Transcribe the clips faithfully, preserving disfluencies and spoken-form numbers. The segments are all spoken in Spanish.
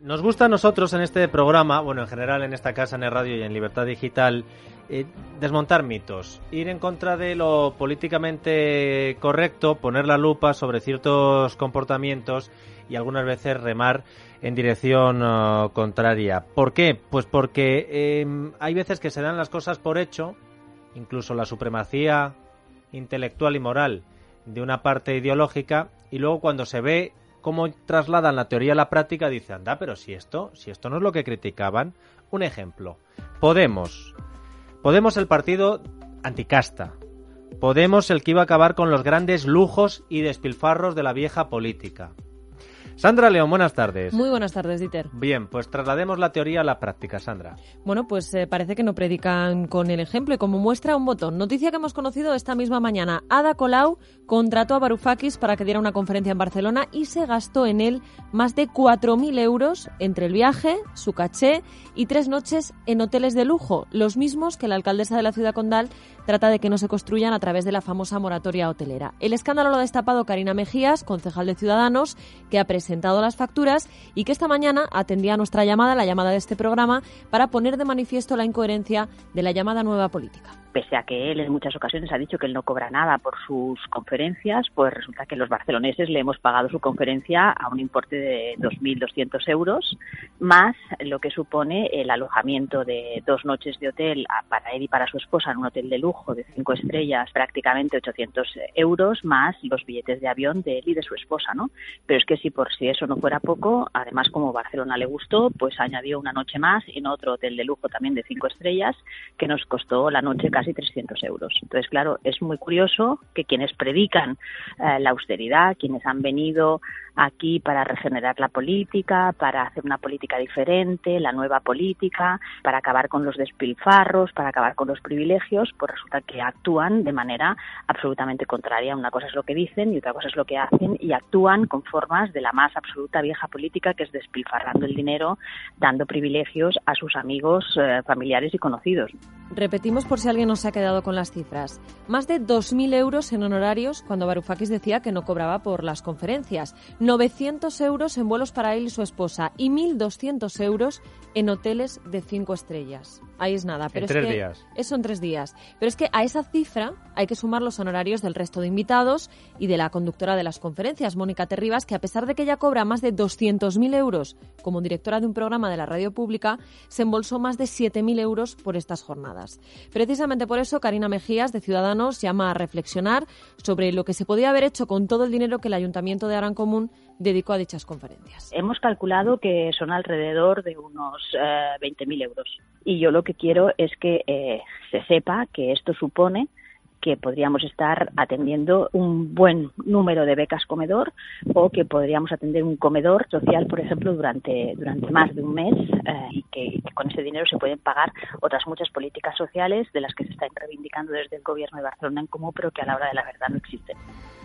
Nos gusta a nosotros en este programa, bueno, en general en esta casa, en el radio y en Libertad Digital, eh, desmontar mitos, ir en contra de lo políticamente correcto, poner la lupa sobre ciertos comportamientos y algunas veces remar en dirección uh, contraria. ¿Por qué? Pues porque eh, hay veces que se dan las cosas por hecho, incluso la supremacía intelectual y moral de una parte ideológica, y luego cuando se ve cómo trasladan la teoría a la práctica, dice, anda, pero si esto, si esto no es lo que criticaban. Un ejemplo, Podemos. Podemos, el partido anticasta. Podemos, el que iba a acabar con los grandes lujos y despilfarros de la vieja política. Sandra León, buenas tardes. Muy buenas tardes, Dieter. Bien, pues traslademos la teoría a la práctica, Sandra. Bueno, pues eh, parece que no predican con el ejemplo y como muestra un botón. Noticia que hemos conocido esta misma mañana. Ada Colau contrató a Varoufakis para que diera una conferencia en Barcelona y se gastó en él más de cuatro mil euros entre el viaje, su caché y tres noches en hoteles de lujo, los mismos que la alcaldesa de la ciudad condal trata de que no se construyan a través de la famosa moratoria hotelera. El escándalo lo ha destapado Carina Mejías, concejal de Ciudadanos, que ha presentado las facturas y que esta mañana atendía a nuestra llamada, la llamada de este programa, para poner de manifiesto la incoherencia de la llamada nueva política. Pese a que él en muchas ocasiones ha dicho que él no cobra nada por sus conferencias, pues resulta que los barceloneses le hemos pagado su conferencia a un importe de dos mil doscientos euros, más lo que supone el alojamiento de dos noches de hotel para él y para su esposa en un hotel de lujo de cinco estrellas, prácticamente ochocientos euros, más los billetes de avión de él y de su esposa, ¿no? Pero es que si por si eso no fuera poco, además como Barcelona le gustó, pues añadió una noche más en otro hotel de lujo también de cinco estrellas, que nos costó la noche casi trescientos euros. Entonces, claro, es muy curioso que quienes predican eh, la austeridad, quienes han venido aquí para regenerar la política, para hacer una política diferente, la nueva política, para acabar con los despilfarros, para acabar con los privilegios, pues resulta que actúan de manera absolutamente contraria. Una cosa es lo que dicen y otra cosa es lo que hacen, y actúan con formas de la más absoluta vieja política, que es despilfarrando el dinero, dando privilegios a sus amigos, eh, familiares y conocidos. Repetimos por si alguien no se ha quedado con las cifras. Más de dos mil euros en honorarios cuando Varoufakis decía que no cobraba por las conferencias. novecientos euros en vuelos para él y su esposa y mil doscientos euros en hoteles de cinco estrellas. Ahí es nada. Pero en es tres que, días. Eso en tres días. Pero es que a esa cifra hay que sumar los honorarios del resto de invitados y de la conductora de las conferencias, Mónica Terribas, que a pesar de que ella cobra más de doscientos mil euros como directora de un programa de la radio pública, se embolsó más de siete mil euros por estas jornadas. Precisamente por eso, Carina Mejías, de Ciudadanos, llama a reflexionar sobre lo que se podía haber hecho con todo el dinero que el Ayuntamiento de Arankomún dedicó a dichas conferencias. Hemos calculado que son alrededor de unos eh, veinte mil euros. Y yo lo que quiero es que eh, se sepa que esto supone que podríamos estar atendiendo un buen número de becas comedor, o que podríamos atender un comedor social, por ejemplo, durante durante más de un mes, eh, y que, que con ese dinero se pueden pagar otras muchas políticas sociales de las que se están reivindicando desde el Gobierno de Barcelona en Comú, pero que a la hora de la verdad no existen.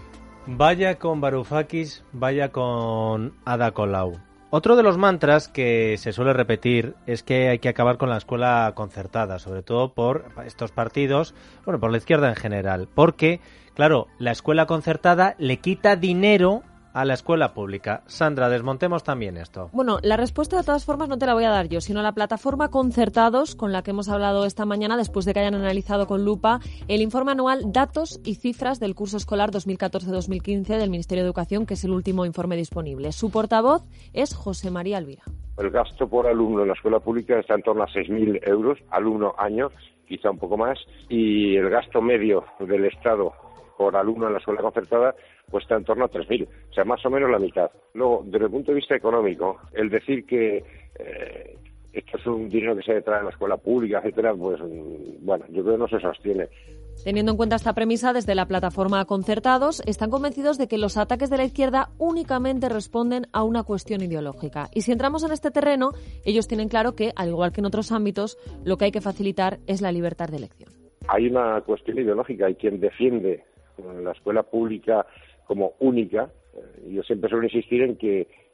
Vaya con Varoufakis, vaya con Ada Colau. Otro de los mantras que se suele repetir es que hay que acabar con la escuela concertada, sobre todo por estos partidos, bueno, por la izquierda en general, porque, claro, la escuela concertada le quita dinero a la escuela pública. Sandra, desmontemos también esto. Bueno, la respuesta de todas formas no te la voy a dar yo, sino la plataforma Concertados, con la que hemos hablado esta mañana después de que hayan analizado con lupa el informe anual Datos y Cifras del curso escolar dos mil catorce dos mil quince del Ministerio de Educación, que es el último informe disponible. Su portavoz es José María Alvira. El gasto por alumno en la escuela pública está en torno a seis mil euros, alumno año, quizá un poco más, y el gasto medio del Estado por alumno en la escuela concertada pues está en torno a tres mil, o sea, más o menos la mitad. Luego, desde el punto de vista económico, el decir que eh, esto es un dinero que se detrae en la escuela pública, etcétera, pues bueno, yo creo que no se sostiene. Teniendo en cuenta esta premisa, desde la plataforma Concertados están convencidos de que los ataques de la izquierda únicamente responden a una cuestión ideológica. Y si entramos en este terreno, ellos tienen claro que, al igual que en otros ámbitos, lo que hay que facilitar es la libertad de elección. Hay una cuestión ideológica, hay quien defiende la escuela pública como única. Yo siempre suelo insistir en que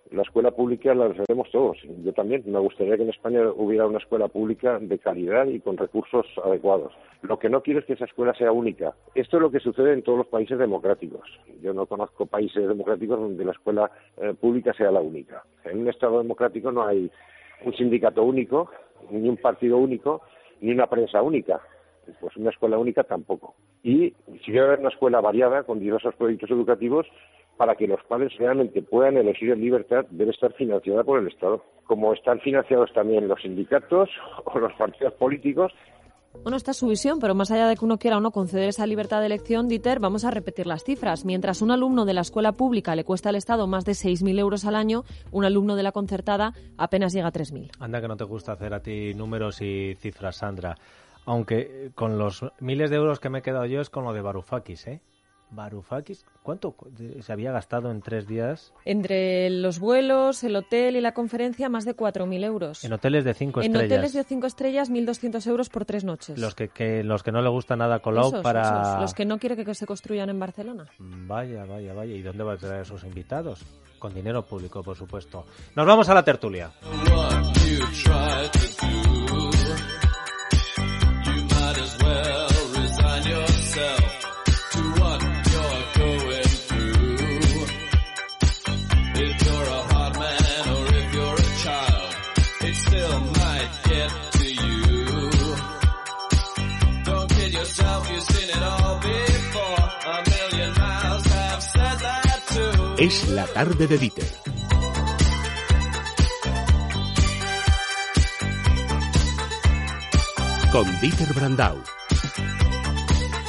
La escuela pública la defendemos todos. Yo también. Me gustaría que en España hubiera una escuela pública de calidad y con recursos adecuados. Lo que no quiero es que esa escuela sea única. Esto es lo que sucede en todos los países democráticos. Yo no conozco países democráticos donde la escuela eh, pública sea la única. En un Estado democrático no hay un sindicato único, ni un partido único, ni una prensa única. Pues una escuela única tampoco. Y si debe haber una escuela variada con diversos proyectos educativos, para que los padres realmente puedan elegir en libertad, debe estar financiada por el Estado. Como están financiados también los sindicatos o los partidos políticos. Bueno, esta es su visión, pero más allá de que uno quiera o no conceder esa libertad de elección, Dieter, vamos a repetir las cifras. Mientras un alumno de la escuela pública le cuesta al Estado más de seis mil euros al año, un alumno de la concertada apenas llega a tres mil. Anda que no te gusta hacer a ti números y cifras, Sandra. Aunque con los miles de euros que me he quedado yo es con lo de Varoufakis, ¿eh? Varoufakis, ¿cuánto se había gastado en tres días? Entre los vuelos, el hotel y la conferencia, más de cuatro mil euros. En hoteles de cinco en estrellas. En hoteles de cinco estrellas, mil doscientos euros por tres noches. Los que, que los que no le gusta nada Colau esos, para... Esos, los que no quiere que se construyan en Barcelona. Vaya, vaya, vaya. ¿Y dónde va a traer a esos invitados? Con dinero público, por supuesto. Nos vamos a la tertulia. Es la tarde de Dieter. Con Dieter Brandau.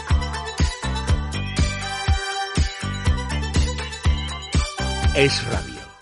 Es radio.